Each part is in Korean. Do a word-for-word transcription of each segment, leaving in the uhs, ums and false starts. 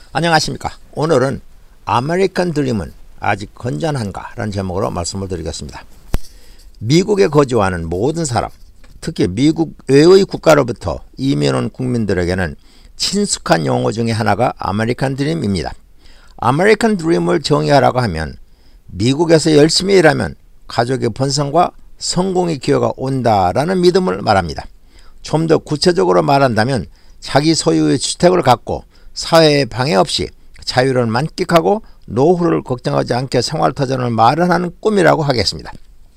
안녕하십니까. 오늘은 아메리칸 드림은 아직 건전한가? 라는 제목으로 말씀을 드리겠습니다. 미국에 거주하는 모든 사람, 특히 미국 외의 국가로부터 이민 온 국민들에게는 친숙한 용어 중에 하나가 아메리칸 드림입니다. 아메리칸 드림을 정의하라고 하면 미국에서 열심히 일하면 가족의 번성과 성공의 기회가 온다라는 믿음을 말합니다. 좀 더 구체적으로 말한다면 자기 소유의 주택을 갖고 사회의 방해 없이 자유를 만끽하고 노후를 걱정하지 않게 생활터전을 마련하는 꿈이라고 하겠습니다.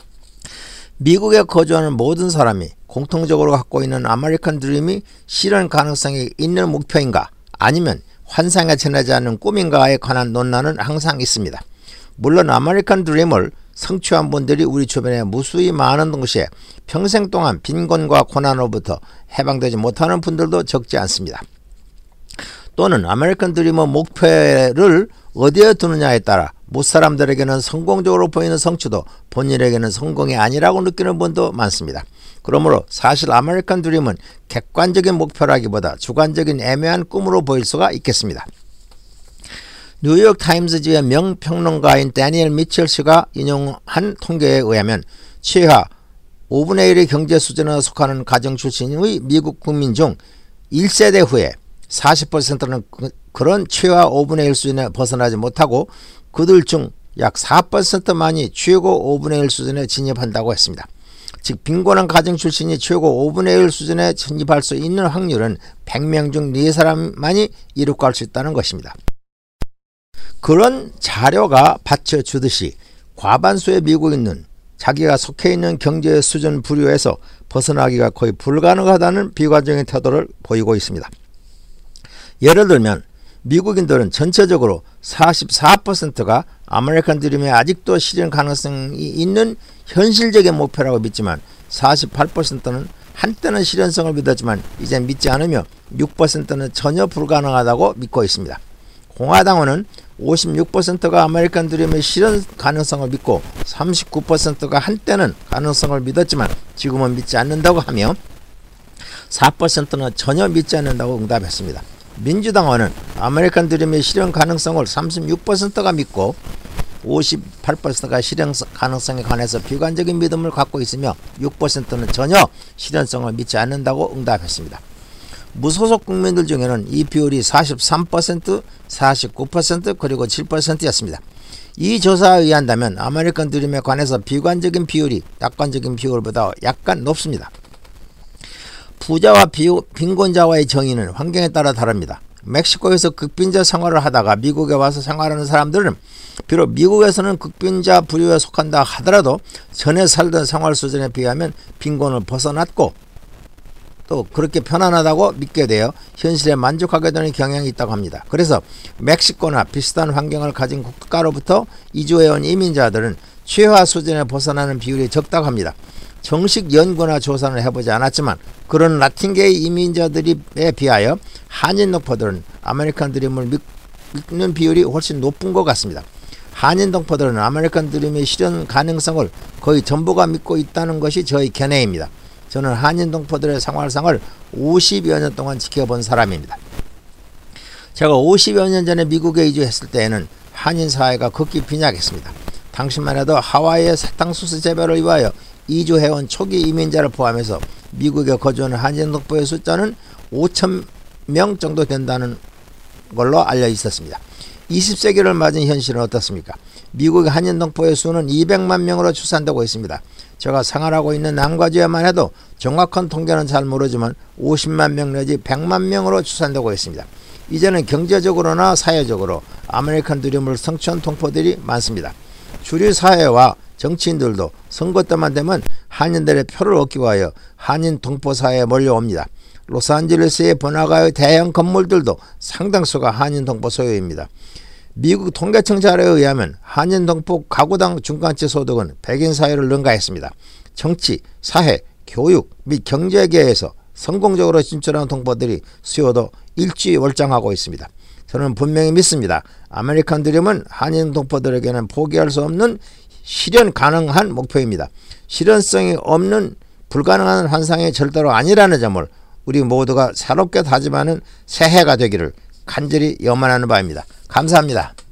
미국에 거주하는 모든 사람이 공통적으로 갖고 있는 아메리칸 드림이 실현 가능성이 있는 목표인가 아니면 환상에 지나지 않는 꿈인가에 관한 논란은 항상 있습니다. 물론 아메리칸 드림을 성취한 분들이 우리 주변에 무수히 많은 동시에 평생 동안 빈곤과 고난으로부터 해방되지 못하는 분들도 적지 않습니다. 또는 아메리칸 드림의 목표를 어디에 두느냐에 따라 무사람들에게는 성공적으로 보이는 성취도 본인에게는 성공이 아니라고 느끼는 분도 많습니다. 그러므로 사실 아메리칸 드림은 객관적인 목표라기보다 주관적인 애매한 꿈으로 보일 수가 있겠습니다. 뉴욕 타임스지의 명평론가인 데니엘 미첼 씨가 인용한 통계에 의하면 최하 오분의 일의 경제 수준에 속하는 가정 출신의 미국 국민 중 일 세대 후에 사십 퍼센트는 그, 그런 최하 오분의 일 수준에 벗어나지 못하고 그들 중 약 사 퍼센트만이 최고 오분의 일 수준에 진입한다고 했습니다. 즉 빈곤한 가정 출신이 최고 오분의 일 수준에 진입할 수 있는 확률은 백 명 중 네 사람만이 이룩할 수 있다는 것입니다. 그런 자료가 받쳐주듯이 과반수의 미국인은 자기가 속해 있는 경제 수준 부류에서 벗어나기가 거의 불가능하다는 비관적인 태도를 보이고 있습니다. 예를 들면 미국인들은 전체적으로 사십사 퍼센트가 아메리칸 드림에 아직도 실현 가능성이 있는 현실적인 목표라고 믿지만 사십팔 퍼센트는 한때는 실현성을 믿었지만 이제 믿지 않으며 육 퍼센트는 전혀 불가능하다고 믿고 있습니다. 공화당원은 오십육 퍼센트가 아메리칸 드림의 실현 가능성을 믿고 삼십구 퍼센트가 한때는 가능성을 믿었지만 지금은 믿지 않는다고 하며 사 퍼센트는 전혀 믿지 않는다고 응답했습니다. 민주당원은 아메리칸 드림의 실현 가능성을 삼십육 퍼센트가 믿고 오십팔 퍼센트가 실현 가능성에 관해서 비관적인 믿음을 갖고 있으며 육 퍼센트는 전혀 실현성을 믿지 않는다고 응답했습니다. 무소속 국민들 중에는 이 비율이 사십삼 퍼센트, 사십구 퍼센트 그리고 칠 퍼센트였습니다. 이 조사에 의한다면 아메리칸 드림에 관해서 비관적인 비율이 낙관적인 비율보다 약간 높습니다. 부자와 빈곤자와의 정의는 환경에 따라 다릅니다. 멕시코에서 극빈자 생활을 하다가 미국에 와서 생활하는 사람들은 비록 미국에서는 극빈자 부류에 속한다 하더라도 전에 살던 생활 수준에 비하면 빈곤을 벗어났고 또 그렇게 편안하다고 믿게 되어 현실에 만족하게 되는 경향이 있다고 합니다. 그래서 멕시코나 비슷한 환경을 가진 국가로부터 이주해온 이민자들은 최하 수준에 벗어나는 비율이 적다고 합니다. 정식 연구나 조사는 해보지 않았지만 그런 라틴계의 이민자들에 비하여 한인 동포들은 아메리칸 드림을 믿는 비율이 훨씬 높은 것 같습니다. 한인 동포들은 아메리칸 드림의 실현 가능성을 거의 전부가 믿고 있다는 것이 저의 견해입니다. 저는 한인 동포들의 생활상을 오십여 년 동안 지켜본 사람입니다. 제가 오십여 년 전에 미국에 이주했을 때에는 한인 사회가 극히 빈약했습니다. 당시만 해도 하와이의 사탕수수 재배를 위하여 이주해온 초기 이민자를 포함해서 미국에 거주하는 한인 동포의 숫자는 오천 명 정도 된다는 걸로 알려 있었습니다. 이십 세기를 맞은 현실은 어떻습니까? 미국의 한인 동포의 수는 이백만 명으로 추산되고 있습니다. 제가 생활하고 있는 남과주에만 해도 정확한 통계는 잘 모르지만 오십만 명 내지 백만 명으로 추산되고 있습니다. 이제는 경제적으로나 사회적으로 아메리칸 드림을 성취한 동포들이 많습니다. 주류 사회와 정치인들도 선거 때만 되면 한인들의 표를 얻기 위하여 한인 동포 사회에 몰려옵니다. 로스앤젤레스의 번화가의 대형 건물들도 상당수가 한인 동포 소유입니다. 미국 통계청 자료에 의하면 한인 동포 가구당 중간치 소득은 백인 사회를 능가했습니다. 정치, 사회, 교육 및 경제계에서 성공적으로 진출한 동포들이 수요도 일취월장하고 있습니다. 저는 분명히 믿습니다. 아메리칸 드림은 한인 동포들에게는 포기할 수 없는 실현 가능한 목표입니다. 실현성이 없는 불가능한 환상이 절대로 아니라는 점을 우리 모두가 새롭게 다짐하는 새해가 되기를 간절히 염원하는 바입니다. 감사합니다.